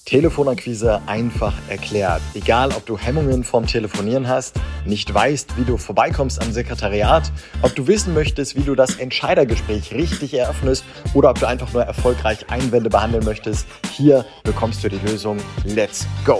Telefonakquise einfach erklärt. Egal, ob du Hemmungen vom Telefonieren hast, nicht weißt, wie du vorbeikommst am Sekretariat, ob du wissen möchtest, wie du das Entscheidergespräch richtig eröffnest oder ob du einfach nur erfolgreich Einwände behandeln möchtest, hier bekommst du die Lösung. Let's go!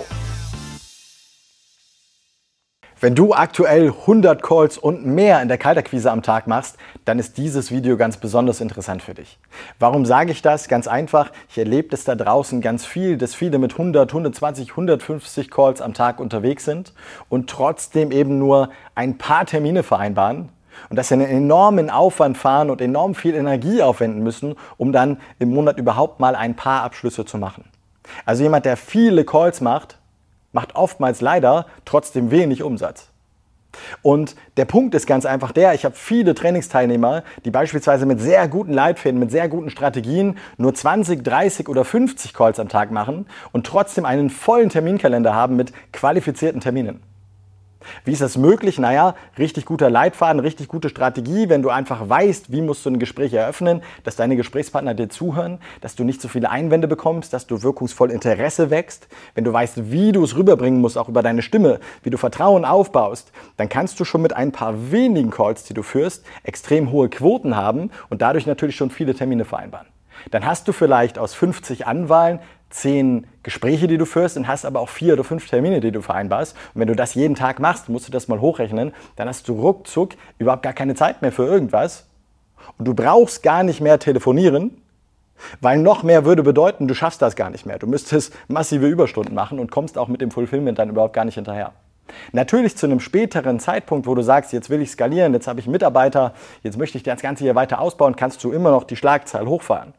Wenn du aktuell 100 Calls und mehr in der Kaltakquise am Tag machst, dann ist dieses Video ganz besonders interessant für dich. Warum sage ich das? Ganz einfach, ich erlebe es da draußen ganz viel, dass viele mit 100, 120, 150 Calls am Tag unterwegs sind und trotzdem eben nur ein paar Termine vereinbaren und dass sie einen enormen Aufwand fahren und enorm viel Energie aufwenden müssen, um dann im Monat überhaupt mal ein paar Abschlüsse zu machen. Also jemand, der viele Calls macht oftmals leider trotzdem wenig Umsatz. Und der Punkt ist ganz einfach der, ich habe viele Trainingsteilnehmer, die beispielsweise mit sehr guten Leitfäden, mit sehr guten Strategien nur 20, 30 oder 50 Calls am Tag machen und trotzdem einen vollen Terminkalender haben mit qualifizierten Terminen. Wie ist das möglich? Naja, richtig guter Leitfaden, richtig gute Strategie, wenn du einfach weißt, wie musst du ein Gespräch eröffnen, dass deine Gesprächspartner dir zuhören, dass du nicht so viele Einwände bekommst, dass du wirkungsvoll Interesse wächst, wenn du weißt, wie du es rüberbringen musst, auch über deine Stimme, wie du Vertrauen aufbaust, dann kannst du schon mit ein paar wenigen Calls, die du führst, extrem hohe Quoten haben und dadurch natürlich schon viele Termine vereinbaren. Dann hast du vielleicht aus 50 Anwahlen 10 Gespräche, die du führst und hast aber auch 4 oder 5 Termine, die du vereinbarst. Und wenn du das jeden Tag machst, musst du das mal hochrechnen, dann hast du ruckzuck überhaupt gar keine Zeit mehr für irgendwas. Und du brauchst gar nicht mehr telefonieren, weil noch mehr würde bedeuten, du schaffst das gar nicht mehr. Du müsstest massive Überstunden machen und kommst auch mit dem Fulfillment dann überhaupt gar nicht hinterher. Natürlich zu einem späteren Zeitpunkt, wo du sagst, jetzt will ich skalieren, jetzt habe ich Mitarbeiter, jetzt möchte ich das Ganze hier weiter ausbauen, kannst du immer noch die Schlagzahl hochfahren.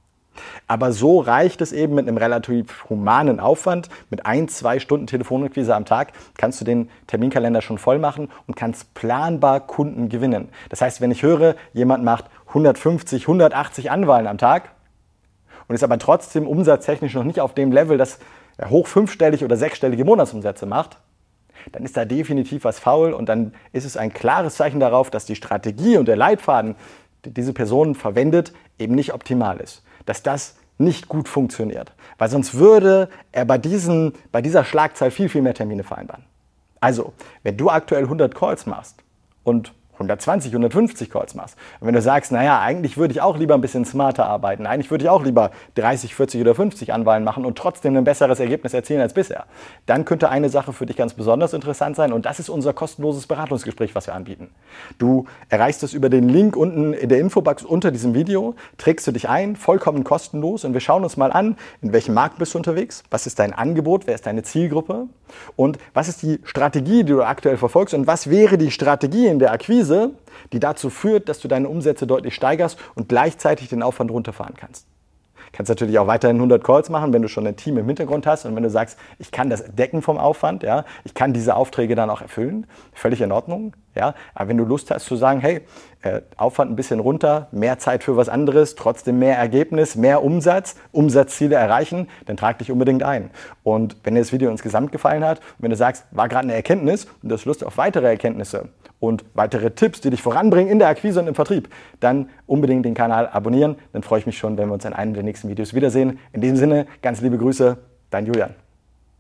Aber so reicht es eben mit einem relativ humanen Aufwand. Mit 1-2 Stunden Telefonakquise am Tag kannst du den Terminkalender schon voll machen und kannst planbar Kunden gewinnen. Das heißt, wenn ich höre, jemand macht 150, 180 Anwahlen am Tag und ist aber trotzdem umsatztechnisch noch nicht auf dem Level, dass er hoch 5-stellig oder 6-stellige Monatsumsätze macht, dann ist da definitiv was faul und dann ist es ein klares Zeichen darauf, dass die Strategie und der Leitfaden, die diese Person verwendet, eben nicht optimal ist. Dass das nicht gut funktioniert. Weil sonst würde er bei dieser Schlagzahl viel, viel mehr Termine vereinbaren. Also, wenn du aktuell 100 Calls machst und 120, 150 Calls machst. Und wenn du sagst, naja, eigentlich würde ich auch lieber ein bisschen smarter arbeiten, eigentlich würde ich auch lieber 30, 40 oder 50 Anwahlen machen und trotzdem ein besseres Ergebnis erzielen als bisher, dann könnte eine Sache für dich ganz besonders interessant sein und das ist unser kostenloses Beratungsgespräch, was wir anbieten. Du erreichst es über den Link unten in der Infobox unter diesem Video, trägst du dich ein, vollkommen kostenlos und wir schauen uns mal an, in welchem Markt bist du unterwegs, was ist dein Angebot, wer ist deine Zielgruppe und was ist die Strategie, die du aktuell verfolgst und was wäre die Strategie in der Akquise, die dazu führt, dass du deine Umsätze deutlich steigerst und gleichzeitig den Aufwand runterfahren kannst. Du kannst natürlich auch weiterhin 100 Calls machen, wenn du schon ein Team im Hintergrund hast und wenn du sagst, ich kann das decken vom Aufwand, ja, ich kann diese Aufträge dann auch erfüllen, völlig in Ordnung. Ja, aber wenn du Lust hast zu sagen, hey, Aufwand ein bisschen runter, mehr Zeit für was anderes, trotzdem mehr Ergebnis, mehr Umsatz, Umsatzziele erreichen, dann trag dich unbedingt ein. Und wenn dir das Video insgesamt gefallen hat, und wenn du sagst, war gerade eine Erkenntnis und du hast Lust auf weitere Erkenntnisse und weitere Tipps, die dich voranbringen in der Akquise und im Vertrieb, dann unbedingt den Kanal abonnieren. Dann freue ich mich schon, wenn wir uns in einem der nächsten Videos wiedersehen. In diesem Sinne, ganz liebe Grüße, dein Julian.